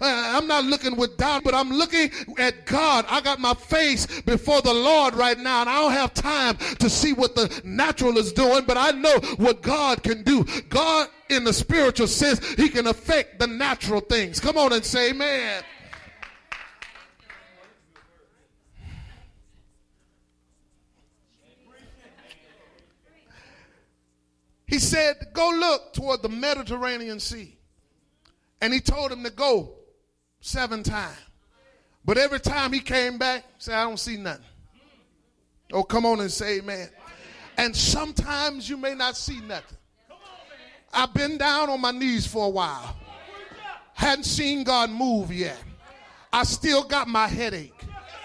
I'm not looking with doubt, but I'm looking at God. I got my face before the Lord right now, and I don't have time to see what the natural is doing, but I know what God can do. God in the spiritual sense, he can affect the natural things. Come on and say amen. He said, go look toward the Mediterranean Sea. And he told him to go 7 times. But every time he came back, he said, I don't see nothing. Oh, come on and say amen. And sometimes you may not see nothing. I've been down on my knees for a while. Hadn't seen God move yet. I still got my headache.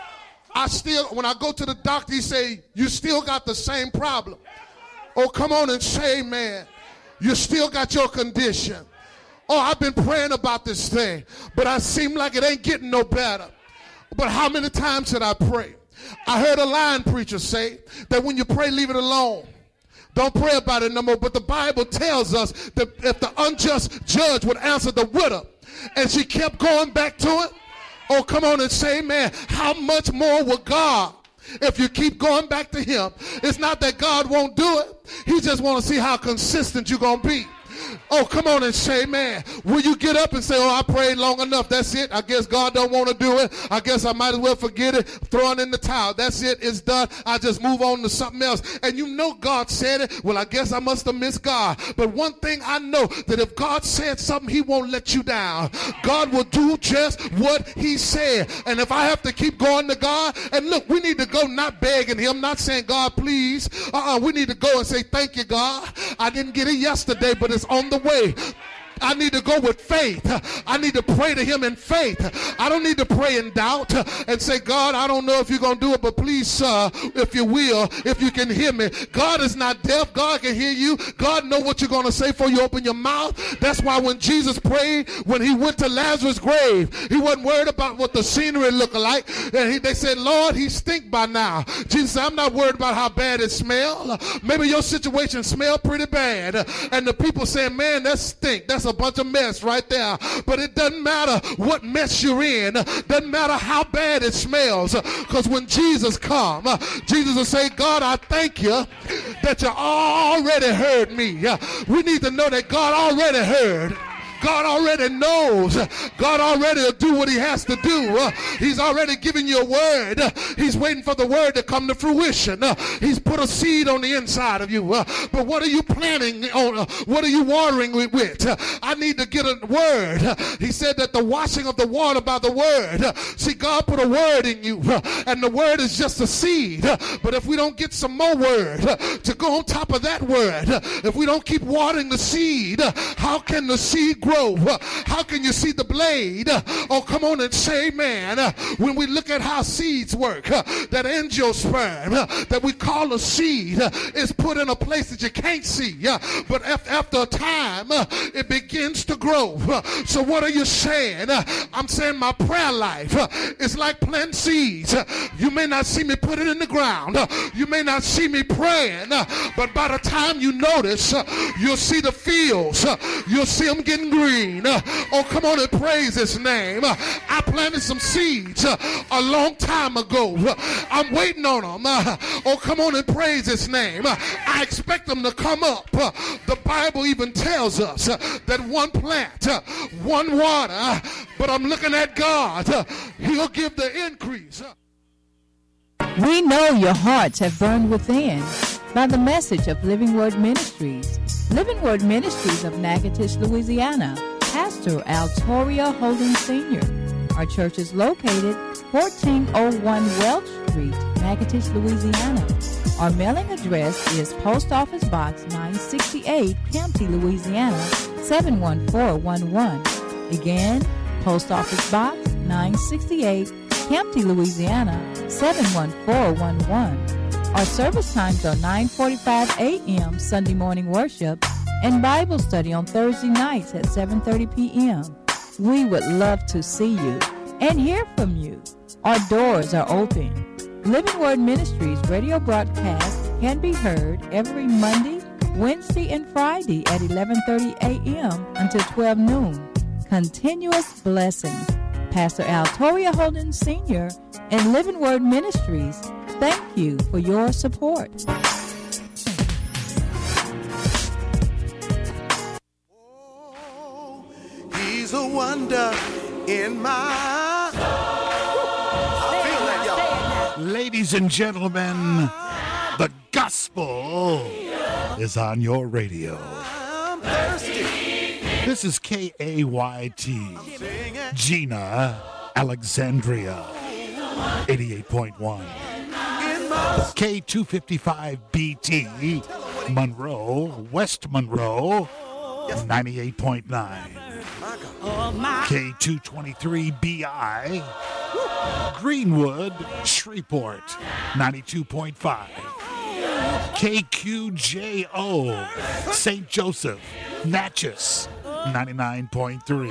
When I go to the doctor, he say, you still got the same problem. Oh, come on and say amen. You still got your condition. Oh, I've been praying about this thing, but I seem like it ain't getting no better. But how many times should I pray? I heard a line preacher say that when you pray, leave it alone. Don't pray about it no more. But the Bible tells us that if the unjust judge would answer the widow and she kept going back to it, oh, come on and say amen. How much more will God? If you keep going back to him, it's not that God won't do it. He just want to see how consistent you're going to be. Oh, come on and say, man, will you get up and say, oh, I prayed long enough. That's it. I guess God don't want to do it. I guess I might as well forget it. Throw it in the towel. That's it. It's done. I just move on to something else. And you know God said it. Well, I guess I must have missed God. But one thing I know, that if God said something, he won't let you down. God will do just what he said. And if I have to keep going to God, and look, we need to go not begging him, not saying, God, please. We need to go and say, thank you, God. I didn't get it yesterday, but it's on the way. I need to go with faith. I need to pray to him in faith. I don't need to pray in doubt and say, God, I don't know if you're going to do it, but please, sir, if you will, if you can hear me. God is not deaf. God can hear you. God knows what you're going to say before you open your mouth. That's why when Jesus prayed, when he went to Lazarus' grave, he wasn't worried about what the scenery looked like. And they said, Lord, he stink by now. Jesus said, I'm not worried about how bad it smells. Maybe your situation smells pretty bad. And the people saying, man, that stink. That's a bunch of mess right there. But it doesn't matter what mess you're in. Doesn't matter how bad it smells. Because when Jesus comes, Jesus will say, God, I thank you that you already heard me. We need to know that God already heard. God already knows. God already will do what he has to do. He's already given you a word. He's waiting for the word to come to fruition. He's put a seed on the inside of you. But what are you planting on? What are you watering with? I need to get a word. He said that the washing of the water by the word. See, God put a word in you. And the word is just a seed. But if we don't get some more word to go on top of that word, if we don't keep watering the seed, how can the seed grow? How can you see the blade? Oh, come on and say amen. When we look at how seeds work, that angiosperm that we call a seed is put in a place that you can't see. But after a time, it begins to grow. So what are you saying? I'm saying my prayer life is like planting seeds. You may not see me put it in the ground. You may not see me praying. But by the time you notice, you'll see the fields. You'll see them getting green. Oh, come on and praise his name. I planted some seeds a long time ago. I'm waiting on them. Oh, come on and praise his name. I expect them to come up. The Bible even tells us that one plant, one water, but I'm looking at God. He'll give the increase. We know your hearts have burned within by the message of Living Word Ministries. Living Word Ministries of Natchitoches, Louisiana. Pastor Altoria Holden Sr. Our church is located 1401 Welch Street, Natchitoches, Louisiana. Our mailing address is Post Office Box 968, Campty, Louisiana 71411. Again, Post Office Box 968, Campty, Louisiana 71411. Our service times are 9:45 a.m. Sunday morning worship and Bible study on Thursday nights at 7:30 p.m. We would love to see you and hear from you. Our doors are open. Living Word Ministries radio broadcast can be heard every Monday, Wednesday, and Friday at 11:30 a.m. until 12 noon. continuous blessings. Pastor Altoria Holden Sr. and Living Word Ministries, thank you for your support. Oh, he's a wonder in my soul. I feel that, y'all. Ladies and gentlemen, the gospel is on your radio. I'm thirsty. This is KAYT, Gina, Alexandria, 88.1. K255BT, Monroe, West Monroe, 98.9. K223BI, Greenwood, Shreveport, 92.5. KQJO, St. Joseph, Natchez, 99.3.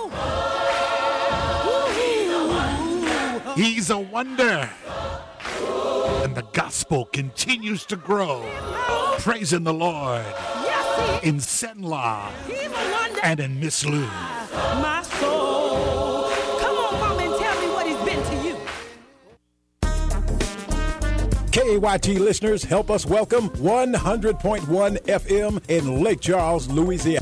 He's a wonder. And the gospel continues to grow. Praising the Lord in Senla and in Miss Lou. My soul. Come on, Mama, and tell me what he's been to you. KAYT listeners, help us welcome 100.1 FM in Lake Charles, Louisiana.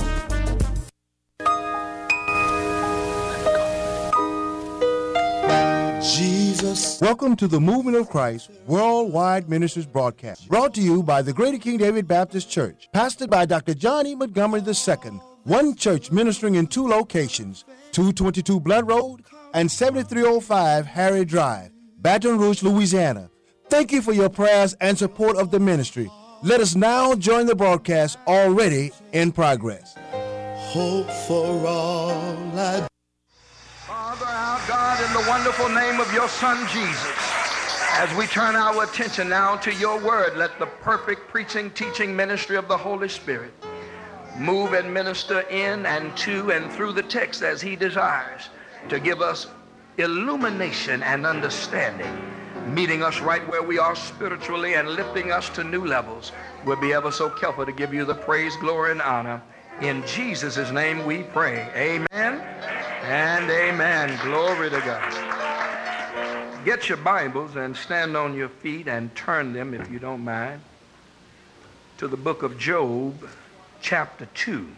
Jesus. Welcome to the Movement of Christ Worldwide Ministries broadcast, brought to you by the Greater King David Baptist Church, pastored by Dr. John E. Montgomery II, one church ministering in two locations, 222 Blood Road and 7305 Harry Drive, Baton Rouge, Louisiana. Thank you for your prayers and support of the ministry. Let us now join the broadcast already in progress. Hope for all I. Father, our God, in the wonderful name of your Son, Jesus, as we turn our attention now to your word, let the perfect preaching, teaching ministry of the Holy Spirit move and minister in and to and through the text as he desires to give us illumination and understanding, meeting us right where we are spiritually and lifting us to new levels. We'll be ever so careful to give you the praise, glory, and honor. In Jesus' name we pray. Amen and amen. Glory to God. Get your Bibles and stand on your feet and turn them, if you don't mind, to the book of Job, chapter 2.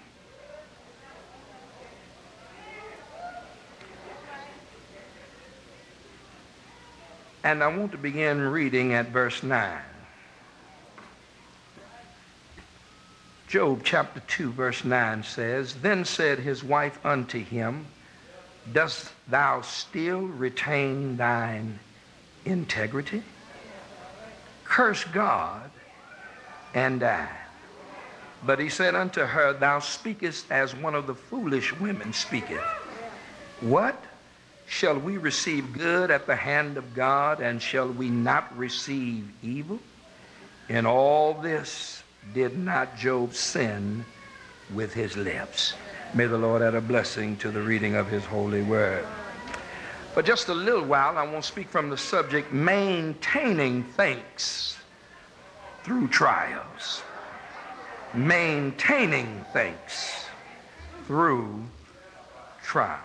And I want to begin reading at verse 9. Job chapter 2 verse 9 says, Then said his wife unto him, Dost thou still retain thine integrity? Curse God and die. But he said unto her, Thou speakest as one of the foolish women speaketh. What? Shall we receive good at the hand of God, and shall we not receive evil? In all this did not Job sin with his lips. May the Lord add a blessing to the reading of his holy word. For just a little while, I want to speak from the subject, maintaining thanks through trials. Maintaining thanks through trials.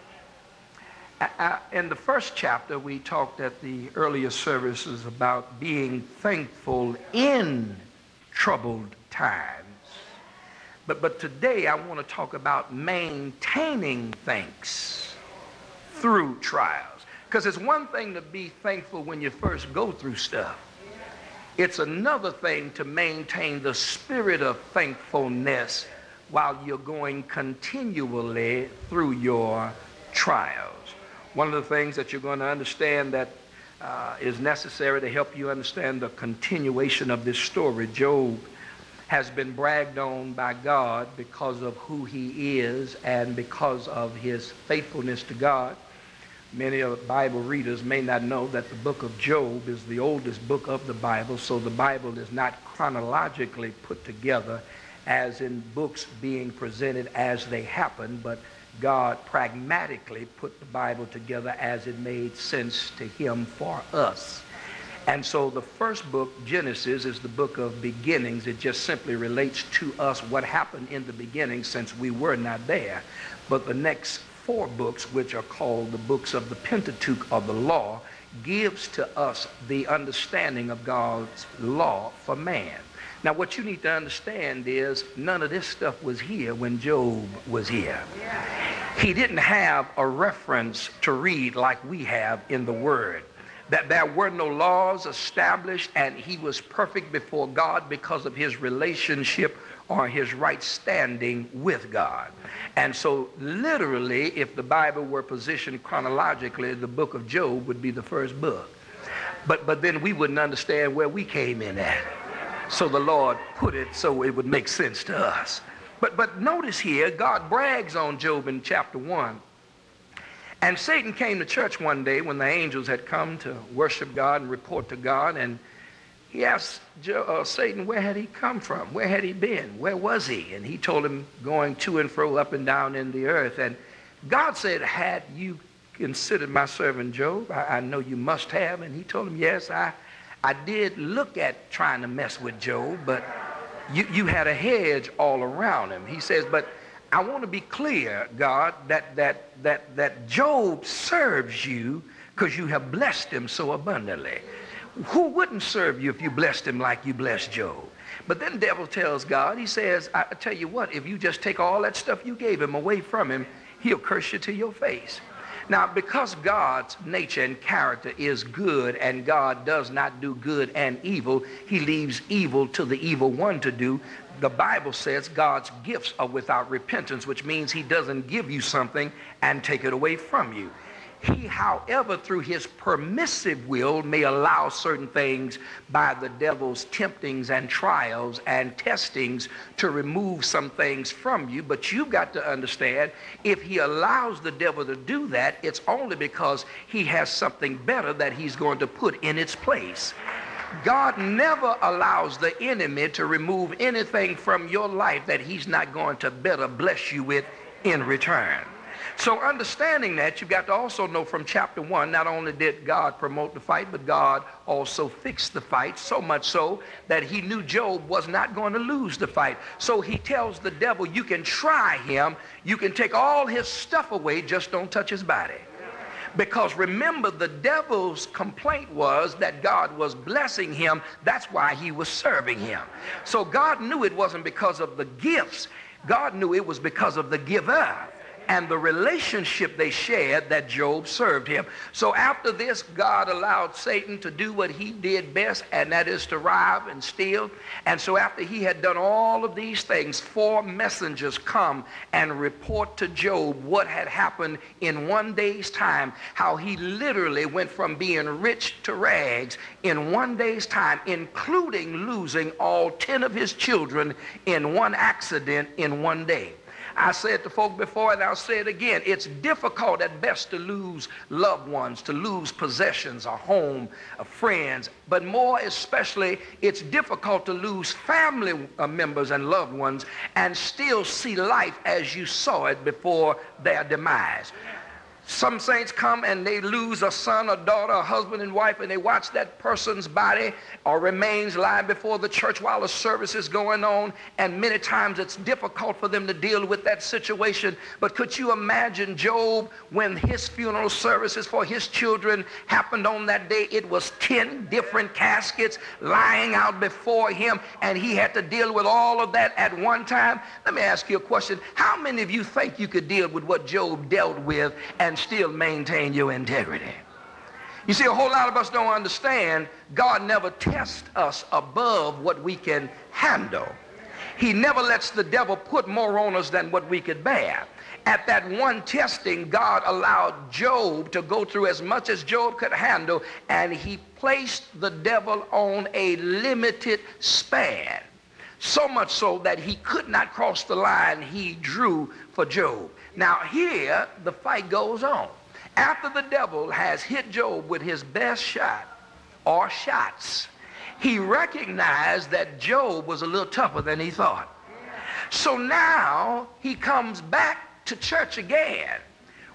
In the first chapter, we talked at the earlier services about being thankful in troubled times. But today I want to talk about maintaining thanks through trials. Because it's one thing to be thankful when you first go through stuff. It's another thing to maintain the spirit of thankfulness while you're going continually through your trials. One of the things that you're going to understand that is necessary to help you understand the continuation of this story. Job has been bragged on by God because of who he is and because of his faithfulness to God. Many of the Bible readers may not know that the book of Job is the oldest book of the Bible, so the Bible is not chronologically put together as in books being presented as they happen, but God pragmatically put the Bible together as it made sense to him for us. And so the first book, Genesis, is the book of beginnings. It just simply relates to us what happened in the beginning since we were not there. But the next 4 books, which are called the books of the Pentateuch or the law, gives to us the understanding of God's law for man. Now what you need to understand is none of this stuff was here when Job was here. He didn't have a reference to read like we have in the Word. That there were no laws established, and he was perfect before God because of his relationship or his right standing with God. And so literally, if the Bible were positioned chronologically, the book of Job would be the first book. But then we wouldn't understand where we came in at. So the Lord put it so it would make sense to us. But notice here, God brags on Job in chapter 1. And Satan came to church one day when the angels had come to worship God and report to God, and he asked Satan, where had he come from? Where had he been? Where was he? And he told him, going to and fro, up and down in the earth. And God said, had you considered my servant Job? I know you must have. And he told him, yes, I did look at trying to mess with Job, but you had a hedge all around him. He says, but I want to be clear, God, that Job serves you because you have blessed him so abundantly. Who wouldn't serve you if you blessed him like you blessed Job? But then the devil tells God, he says, I tell you what, if you just take all that stuff you gave him away from him, he'll curse you to your face. Now, because God's nature and character is good, and God does not do good and evil, he leaves evil to the evil one to do. The Bible says God's gifts are without repentance, which means he doesn't give you something and take it away from you. He, however, through his permissive will may allow certain things by the devil's temptings and trials and testings to remove some things from you. But you've got to understand, if he allows the devil to do that, it's only because he has something better that he's going to put in its place. God never allows the enemy to remove anything from your life that he's not going to better bless you with in return. So understanding that, you've got to also know from chapter 1, not only did God promote the fight, but God also fixed the fight, so much so that he knew Job was not going to lose the fight. So he tells the devil, you can try him, you can take all his stuff away, just don't touch his body. Because remember, the devil's complaint was that God was blessing him. That's why he was serving him. So God knew it wasn't because of the gifts. God knew it was because of the giver and the relationship they shared that Job served him. So after this, God allowed Satan to do what he did best, and that is to rob and steal. And so after he had done all of these things, 4 messengers come and report to Job what had happened in one day's time, how he literally went from being rich to rags in one day's time, including losing all 10 of his children in one accident in one day. I said to folk before, and I'll say it again, it's difficult at best to lose loved ones, to lose possessions, a home, friends, but more especially, it's difficult to lose family members and loved ones and still see life as you saw it before their demise. Some saints come and they lose a son, a daughter, a husband and wife, and they watch that person's body or remains lying before the church while the service is going on, and many times it's difficult for them to deal with that situation. But could you imagine Job when his funeral services for his children happened on that day? It was 10 different caskets lying out before him, and he had to deal with all of that at one time. Let me ask you a question. How many of you think you could deal with what Job dealt with and still maintain your integrity? You see, a whole lot of us don't understand God never tests us above what we can handle. He never lets the devil put more on us than what we could bear. At that one testing, God allowed Job to go through as much as Job could handle, and he placed the devil on a limited span. So much so that he could not cross the line he drew for Job. Now here, the fight goes on. After the devil has hit Job with his best shot or shots, he recognized that Job was a little tougher than he thought. So now he comes back to church again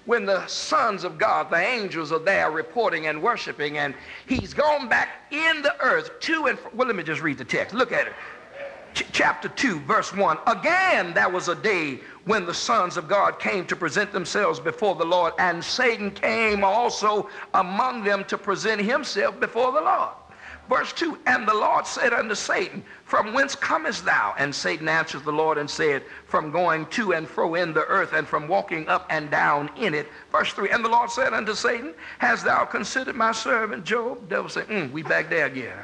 when the sons of God, the angels, are there reporting and worshiping, and he's gone back in the earth to and from. Well, let me just read the text. Look at it. Chapter 2, verse 1. Again, there was a day when the sons of God came to present themselves before the Lord, and Satan came also among them to present himself before the Lord. Verse 2, and the Lord said unto Satan, from whence comest thou? And Satan answered the Lord and said, from going to and fro in the earth, and from walking up and down in it. Verse 3, and the Lord said unto Satan, hast thou considered my servant Job? The devil said, we back there again.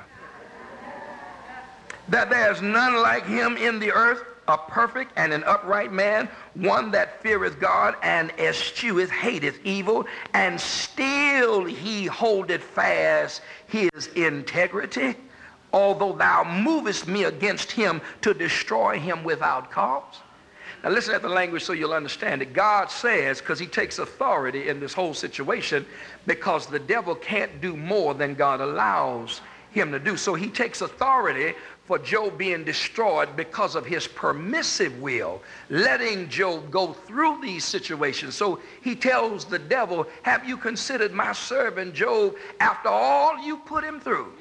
That there is none like him in the earth, a perfect and an upright man, one that feareth God and escheweth, hateth evil, and still he holdeth fast his integrity, although thou movest me against him to destroy him without cause. Now listen at the language so you'll understand it. God says, because he takes authority in this whole situation, because the devil can't do more than God allows him to do. So he takes authority for Job being destroyed because of his permissive will, letting Job go through these situations. So he tells the devil, have you considered my servant Job? After all you put him through,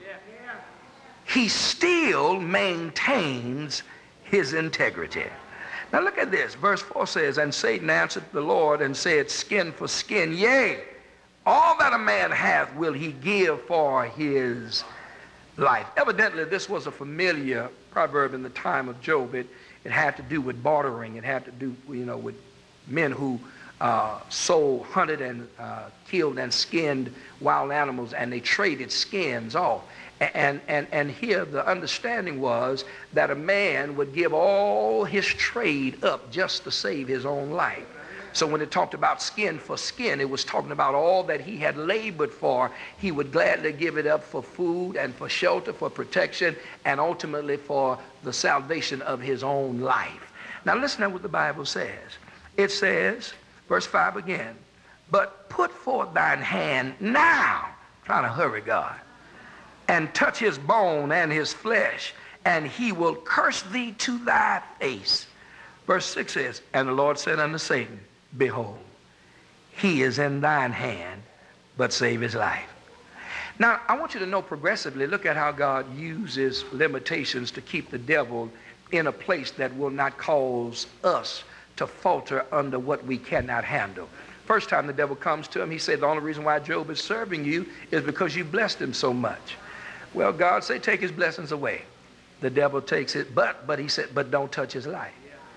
he still maintains his integrity. Now look at this. Verse 4 says, and Satan answered the Lord and said, skin for skin, yea, all that a man hath will he give for his life. Evidently, this was a familiar proverb in the time of Job. It had to do with bartering. It had to do, with men who sold, hunted, and killed and skinned wild animals, and they traded skins off. And here the understanding was that a man would give all his trade up just to save his own life. So when it talked about skin for skin, it was talking about all that he had labored for. He would gladly give it up for food and for shelter, for protection, and ultimately for the salvation of his own life. Now listen to what the Bible says. It says, verse 5 again, but put forth thine hand now, trying to hurry God, and touch his bone and his flesh, and he will curse thee to thy face. Verse 6 says, and the Lord said unto Satan, behold, he is in thine hand, but save his life. Now, I want you to know progressively, look at how God uses limitations to keep the devil in a place that will not cause us to falter under what we cannot handle. First time the devil comes to him, he said, the only reason why Job is serving you is because you blessed him so much. Well, God said, take his blessings away. The devil takes it, but he said, but don't touch his life.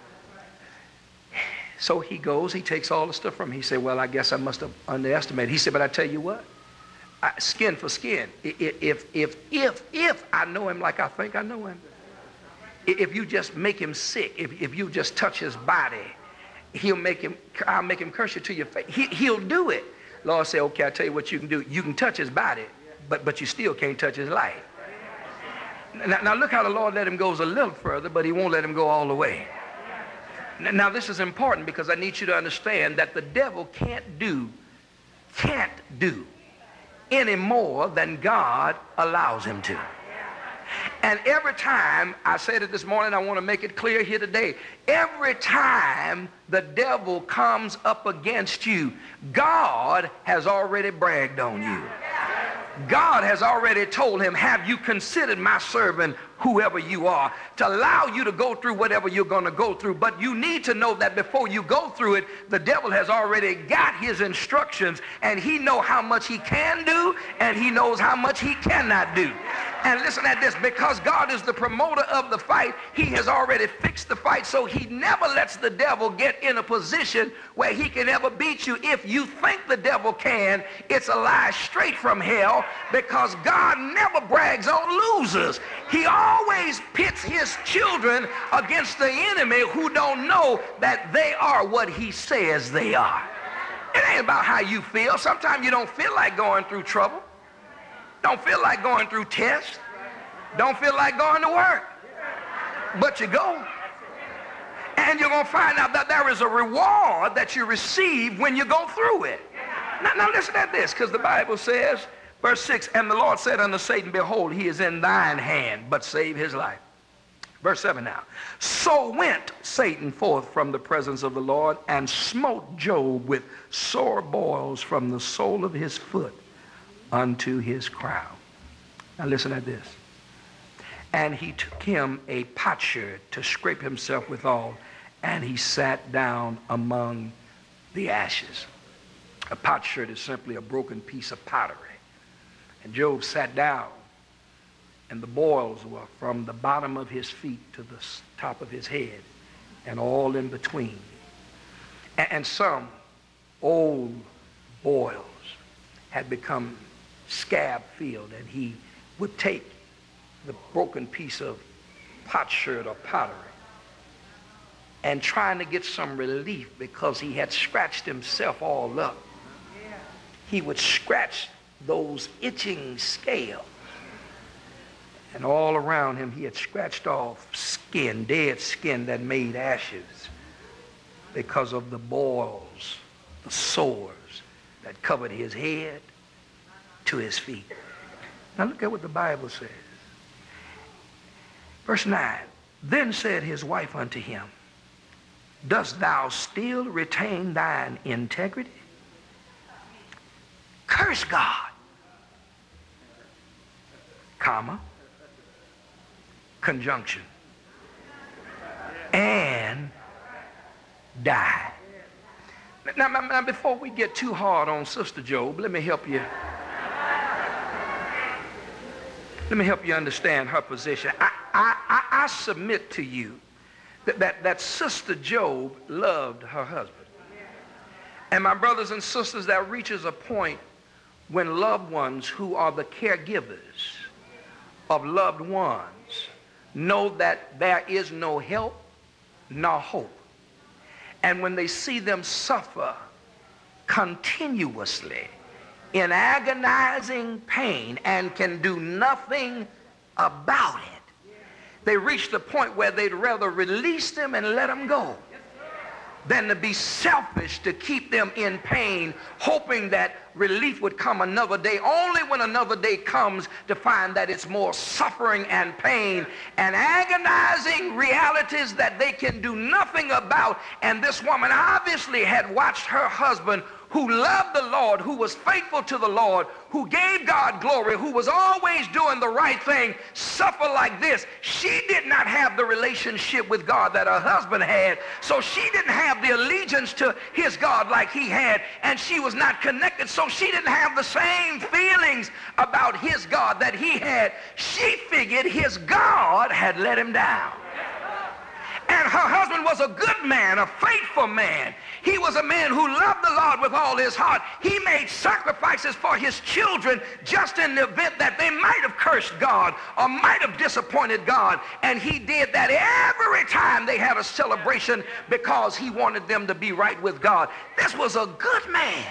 So he goes, he takes all the stuff from him. He said, well, I guess I must have underestimated. He said, but I tell you what, skin for skin. If I know him like I think I know him, if you just make him sick, if you just touch his body, I'll make him curse you to your face. He'll do it. Lord said, okay, I'll tell you what you can do. You can touch his body, but you still can't touch his life. Now look how the Lord let him go a little further, but he won't let him go all the way. Now this is important because I need you to understand that the devil can't do any more than God allows him to. And every time, I said it this morning, I want to make it clear here today, every time the devil comes up against you, God has already bragged on you. God has already told him, have you considered my servant, whoever you are, to allow you to go through whatever you're going to go through. But you need to know that before you go through it, the devil has already got his instructions, and he knows how much he can do, and he knows how much he cannot do. And listen at this, because God is the promoter of the fight, he has already fixed the fight, so he never lets the devil get in a position where he can ever beat you. If you think the devil can, it's a lie straight from hell, because God never brags on losers. He always pits his children against the enemy who don't know that they are what he says they are. It ain't about how you feel. Sometimes you don't feel like going through trouble. Don't feel like going through tests. Don't feel like going to work. But you go. And you're going to find out that there is a reward that you receive when you go through it. Now listen at this, because the Bible says, verse 6, and the Lord said unto Satan, behold, he is in thine hand, but save his life. Verse 7 now. So went Satan forth from the presence of the Lord and smote Job with sore boils from the sole of his foot unto his crown. Now listen at this. And he took him a potsherd to scrape himself withal, and he sat down among the ashes. A potsherd is simply a broken piece of pottery. And Job sat down, and the boils were from the bottom of his feet to the top of his head and all in between. And some old boils had become scab-filled, and he would take the broken piece of potsherd or pottery and trying to get some relief because he had scratched himself all up. He would scratch those itching scales. And all around him, he had scratched off skin, dead skin that made ashes because of the boils, the sores that covered his head to his feet. Now look at what the Bible says. Verse 9, then said his wife unto him, dost thou still retain thine integrity? Curse God, comma, conjunction, and die. Now, before we get too hard on Sister Job, let me help you. Let me help you understand her position. I submit to you that Sister Job loved her husband. And my brothers and sisters, that reaches a point when loved ones who are the caregivers of loved ones know that there is no help nor hope. And when they see them suffer continuously in agonizing pain and can do nothing about it, they reach the point where they'd rather release them and let them go than to be selfish to keep them in pain, hoping that relief would come another day, only when another day comes to find that it's more suffering and pain and agonizing realities that they can do nothing about. And this woman obviously had watched her husband, who loved the Lord, who was faithful to the Lord, who gave God glory, who was always doing the right thing, suffer like this. She did not have the relationship with God that her husband had, so she didn't have the allegiance to his God like he had, and she was not connected, so she didn't have the same feelings about his God that he had. She figured his God had let him down. And her husband was a good man, a faithful man. He was a man who loved the Lord with all his heart. He made sacrifices for his children just in the event that they might have cursed God or might have disappointed God. And he did that every time they had a celebration because he wanted them to be right with God. This was a good man.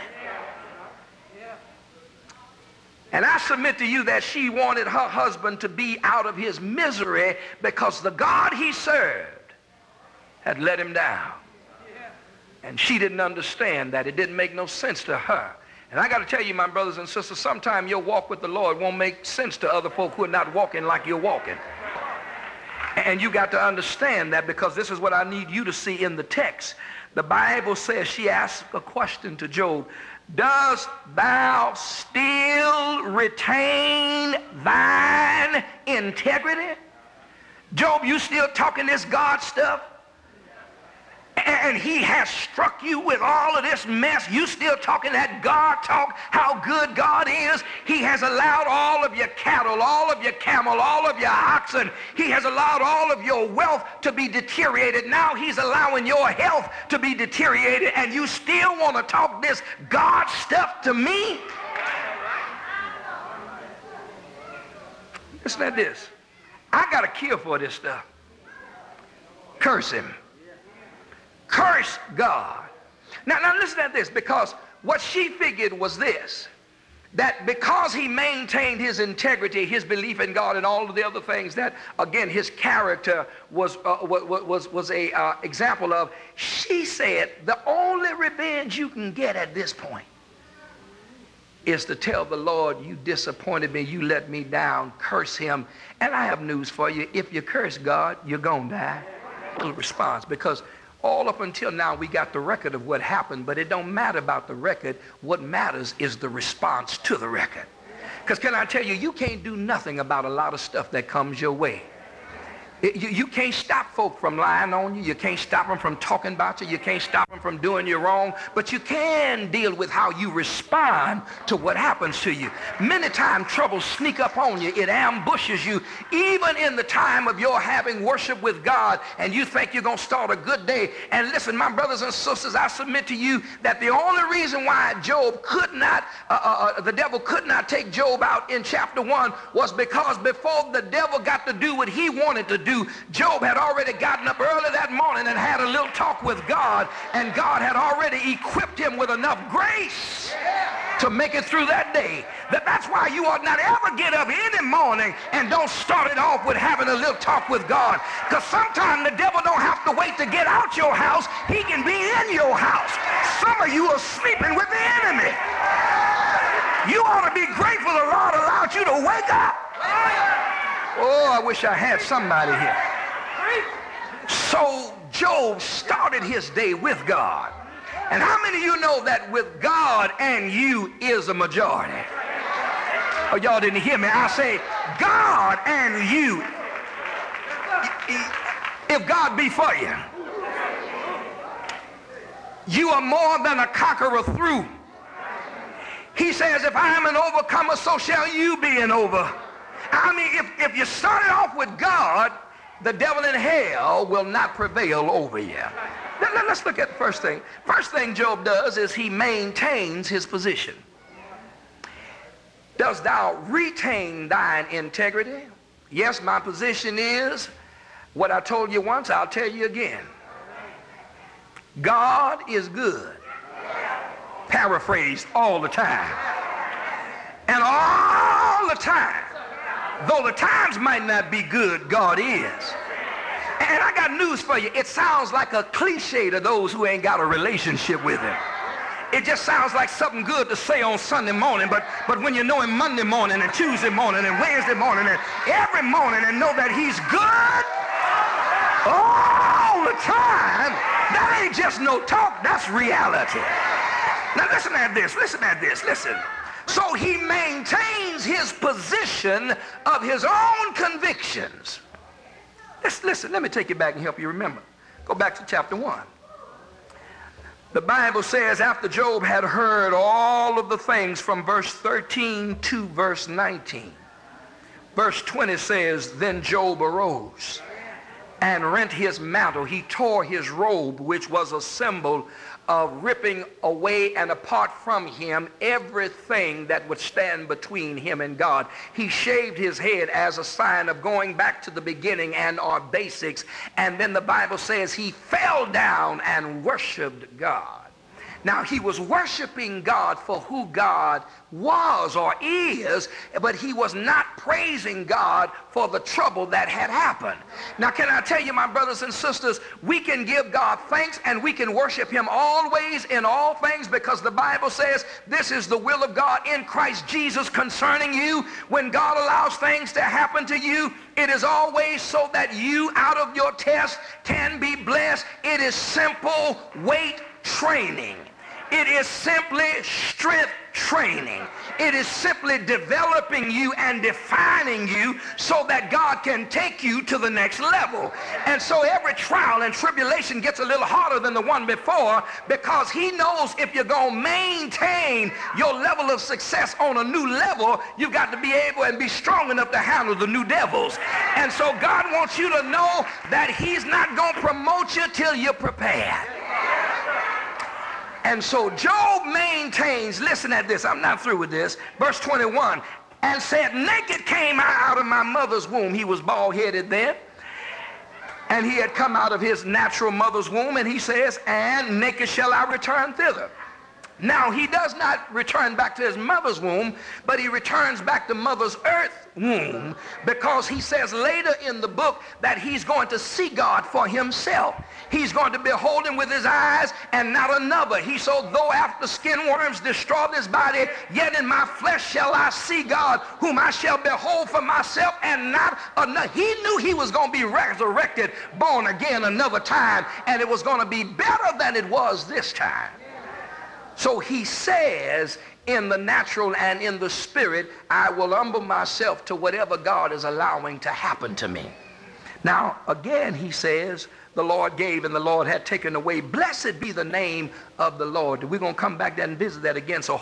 And I submit to you that she wanted her husband to be out of his misery because the God he served had let him down. And she didn't understand that. It didn't make no sense to her. And I got to tell you, my brothers and sisters, sometimes your walk with the Lord won't make sense to other folk who are not walking like you're walking. And you got to understand that, because this is what I need you to see in the text. The Bible says, she asked a question to Job, dost thou still retain thine integrity? Job, you still talking this God stuff? And he has struck you with all of this mess. You still talking that God talk, how good God is. He has allowed all of your cattle, all of your camel, all of your oxen. He has allowed all of your wealth to be deteriorated. Now he's allowing your health to be deteriorated, and you still want to talk this God stuff to me? Listen to this. I got a cure for this stuff. Curse him. Curse God. Now listen to this, because what she figured was this, that because he maintained his integrity, his belief in God, and all of the other things that, again, his character was a example of, she said the only revenge you can get at this point is to tell the Lord, you disappointed me, you let me down, curse him. And I have news for you. If you curse God, you're going to die. Little response, because all up until now we got the record of what happened, but it don't matter about the record. What matters is the response to the record. Because can I tell you, you can't do nothing about a lot of stuff that comes your way. You can't stop folk from lying on you. You can't stop them from talking about you. You can't stop them from doing you wrong. But you can deal with how you respond to what happens to you. Many times trouble sneak up on you. It ambushes you. Even in the time of your having worship with God and you think you're going to start a good day. And listen, my brothers and sisters, I submit to you that the only reason why Job could not, the devil could not take Job out in chapter 1 was because before the devil got to do what he wanted to do, Job had already gotten up early that morning and had a little talk with God, and God had already equipped him with enough grace to make it through that day. That's why you ought not ever get up any morning and don't start it off with having a little talk with God, because sometimes the devil don't have to wait to get out your house. He can be in your house. Some of you are sleeping with the enemy. You ought to be grateful the Lord allowed you to wake up. Oh, I wish I had somebody here. So Job started his day with God. And how many of you know that with God and you is a majority? Oh, y'all didn't hear me. I say God and you. If God be for you, you are more than a conqueror through. He says, if I am an overcomer, so shall you be an overcomer. I mean, if you started off with God, the devil in hell will not prevail over you. Let's look at the first thing. First thing Job does is he maintains his position. Dost thou retain thine integrity? Yes, my position is what I told you once, I'll tell you again. God is good. Paraphrased all the time. And all the time. Though the times might not be good, God is. And I got news for you. It sounds like a cliche to those who ain't got a relationship with him. It just sounds like something good to say on Sunday morning, but when you know him Monday morning and Tuesday morning and Wednesday morning and every morning and know that he's good all the time, that ain't just no talk, that's reality. Now listen at this, listen. So he maintains his position of his own convictions. Listen, let me take you back and help you remember. Go back to chapter 1. The Bible says after Job had heard all of the things from verse 13 to verse 19, verse 20 says, then Job arose and rent his mantle. He tore his robe, which was a symbol of ripping away and apart from him everything that would stand between him and God. He shaved his head as a sign of going back to the beginning and our basics. And then the Bible says he fell down and worshiped God. Now, he was worshiping God for who God was or is, but he was not praising God for the trouble that had happened. Now, can I tell you, my brothers and sisters, we can give God thanks and we can worship him always in all things, because the Bible says this is the will of God in Christ Jesus concerning you. When God allows things to happen to you, it is always so that you out of your test can be blessed. It is simple weight training. It is simply strength training. It is simply developing you and defining you so that God can take you to the next level. And so every trial and tribulation gets a little harder than the one before, because he knows if you're going to maintain your level of success on a new level, you've got to be able and be strong enough to handle the new devils. And so God wants you to know that he's not going to promote you till you're prepared. And so Job maintains, listen at this, I'm not through with this, verse 21, and said, naked came I out of my mother's womb. He was bald-headed then, and he had come out of his natural mother's womb, and he says, and naked shall I return thither. Now, he does not return back to his mother's womb, but he returns back to mother's earth womb, because he says later in the book that he's going to see God for himself. He's going to behold him with his eyes and not another. He said, though after skin worms destroy this body, yet in my flesh shall I see God, whom I shall behold for myself and not another. He knew he was going to be resurrected, born again another time, and it was going to be better than it was this time. So he says, in the natural and in the spirit, I will humble myself to whatever God is allowing to happen to me. Now, again, he says, the Lord gave and the Lord had taken away. Blessed be the name of the Lord. We're going to come back there and visit that again. So